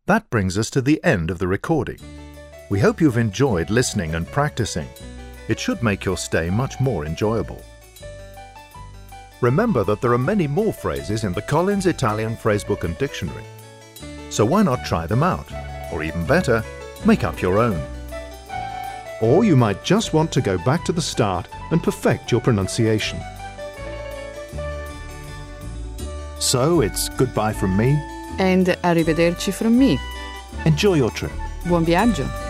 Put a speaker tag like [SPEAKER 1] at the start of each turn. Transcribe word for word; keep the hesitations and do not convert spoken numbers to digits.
[SPEAKER 1] That brings us to the end of the recording. We hope you've enjoyed listening and practicing. It should make your stay much more enjoyable. Remember that there are many more phrases in the Collins Italian Phrasebook and Dictionary. So why not try them out? Or even better, make up your own.
[SPEAKER 2] Or you might just want to go back to the start and perfect your pronunciation.
[SPEAKER 3] So it's goodbye from me.
[SPEAKER 4] And arrivederci from me.
[SPEAKER 3] Enjoy your trip.
[SPEAKER 4] Buon viaggio.